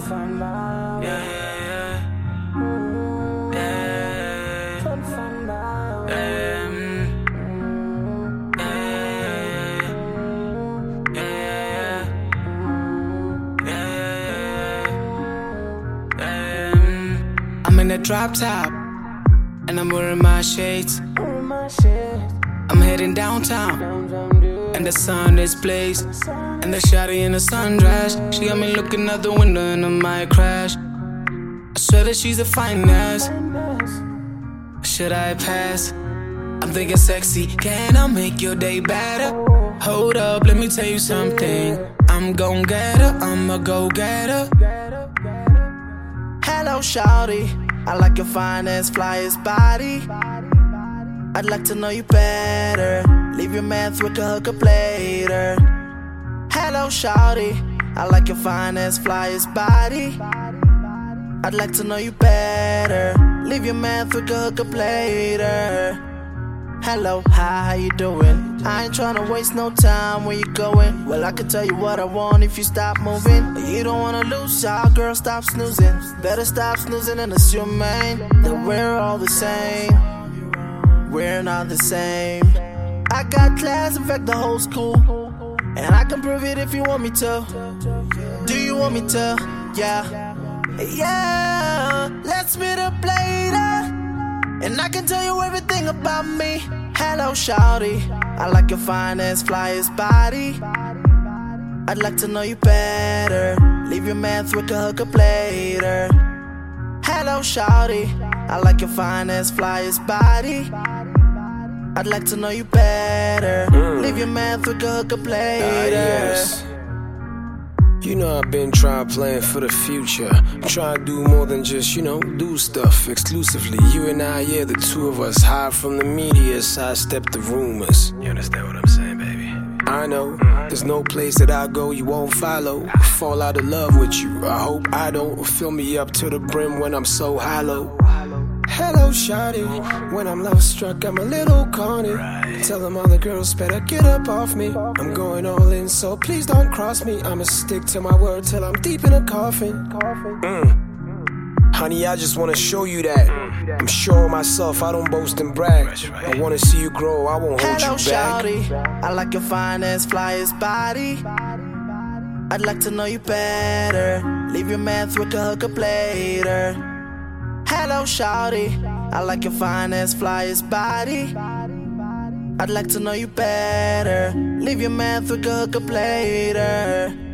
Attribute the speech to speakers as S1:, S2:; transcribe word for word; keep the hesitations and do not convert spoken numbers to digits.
S1: Yeah, yeah, yeah. Yeah, yeah, yeah. I'm in a drop top, and I'm wearing my shades. I'm heading downtown, and the sun is blazed. And the shawty in the sundress, she got me looking out the window and I might crash. I swear that she's the finest. Should I pass? I'm thinking sexy, can I make your day better? Hold up, let me tell you something. I'm gon' get her, I'ma go get her.
S2: Hello, shawty, I like your finest, flyest body. I'd like to know you better. Leave your man with a hookup later. Hello, shawty, I like your finest, flyest body. I'd like to know you better. Leave your man with a hookup later. Hello, hi, how you doing? I ain't tryna waste no time, where you going? Well, I can tell you what I want if you stop moving. But you don't wanna lose, y'all, girl, stop snoozing. Better stop snoozing and assume, man, that we're all the same. We're not the same. I got class, in fact, the whole school. And I can prove it if you want me to. Do you want me to? Yeah. Yeah, let's meet up later. And I can tell you everything about me. Hello, shawty, I like your finest, flyest body. I'd like to know you better. Leave your man with a hookup later. Hello, shawty, I like your finest, flyest body. I'd like to know you better. Mm. Leave your man with a hookup later. Uh, yes.
S3: You know I've been trying to plan for the future. I'm trying to do more than just, you know, do stuff exclusively. You and I, yeah, the two of us, hide from the media, sidestep the rumors.
S4: You understand what I'm saying, baby?
S3: I know, there's no place that I go you won't follow. Fall out of love with you, I hope I don't. Fill me up to the brim when I'm so hollow. Hello, shawty, when I'm love struck, I'm a little corny.
S4: Right.
S3: Tell them other girls better get up off me. I'm going all in, so please don't cross me. I'ma stick to my word till I'm deep in a coffin. Mm. Honey, I just wanna show you that I'm sure of myself, I don't boast and brag.
S4: Right.
S3: I wanna see you grow, I won't hold
S2: Hello,
S3: you back.
S2: shawty, I like your finest, flyest body. I'd like to know you better. Leave your man with a hookup later. Hello, shawty, I like your finest, flyest body. I'd like to know you better. Leave your man with a hookup later.